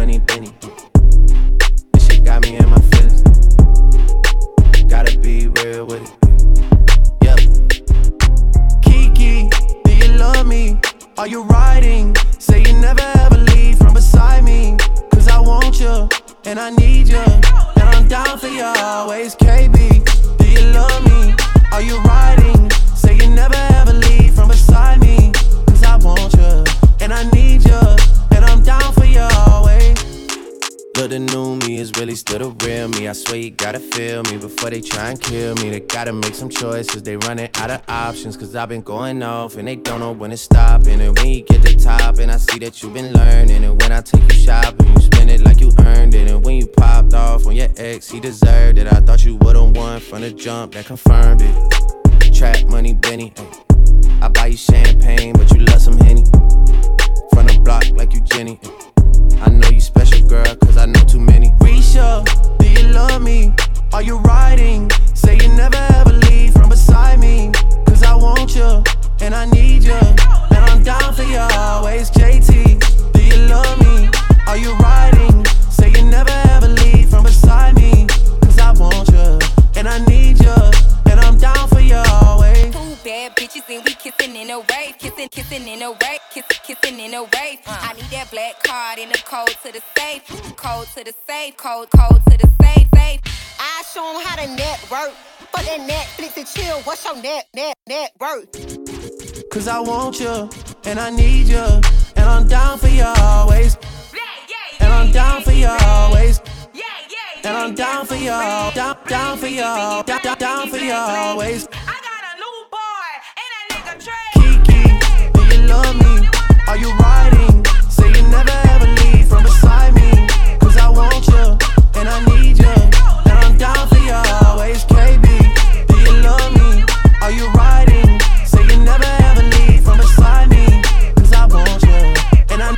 money, Benny. This shit got me in my feelings. Gotta be real with it. Yeah. Kiki, do you love me? Are you riding? Say you never ever leave from beside me. Cause I want you, and I need you, and I'm down for you always. KB, do you love me? Are you riding? Say you never ever leave from beside me. Cause I want you, and I need you, and I'm down for you always. Look, the new me is really still the real me. I swear you gotta feel me before they try and kill me. They gotta make some choices, they running out of options. Cause I've been going off and they don't know when it's stopping. And when you get to top and I see that you've been learning. And when I take you shopping, you spend it like you earned it. And when you popped off on your ex, he deserved it. I thought you would've won from the jump, that confirmed it. Trap money, Benny, ay. I buy you champagne, but you love some Henny. From the block like you Jenny, ay. I know you special, girl, cause I know too many. Risha, do you love me? Are you riding? Say you never ever leave from beside me. Cause I want you, and I need you, and I'm down for you always. JT, do you love me? Are you riding? Say you never ever leave from beside me. Cause I want you, and I need you, and I'm down for you always. Two bad bitches and we kissing in a wave. Kissing in a wave. Kissing in a wave. I need that black card and the code to the safe. Code to the safe. Code to the safe. I show 'em how to network. But that Netflix and chill. What's your net worth? Cause I want you, and I need you, and I'm down for you always. And I'm down for you always. And I'm down for you, down for you, down for you always. I got a new boy and that nigga Trey. Kiki, do you love me? Are you riding? Say you never ever leave from beside me. Cause I want you, and I need you, and I'm down for you always. KB, do you love me? Are you riding? Say you never ever leave from beside me. Cause I want you, and I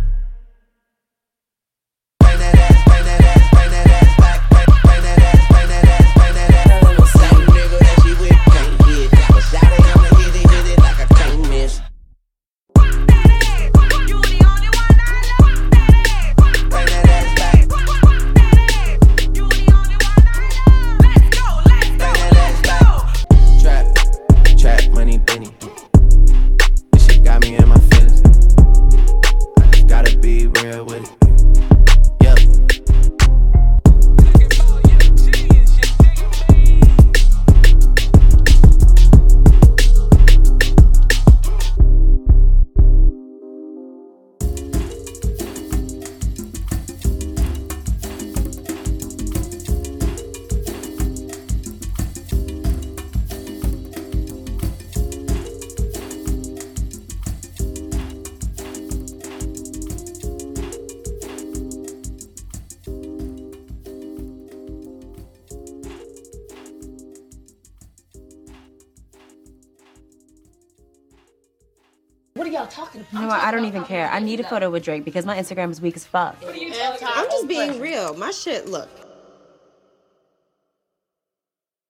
What are y'all talking about? You know what? I don't even care. I need a photo with Drake because my Instagram is weak as fuck. I'm just being real. My shit, look,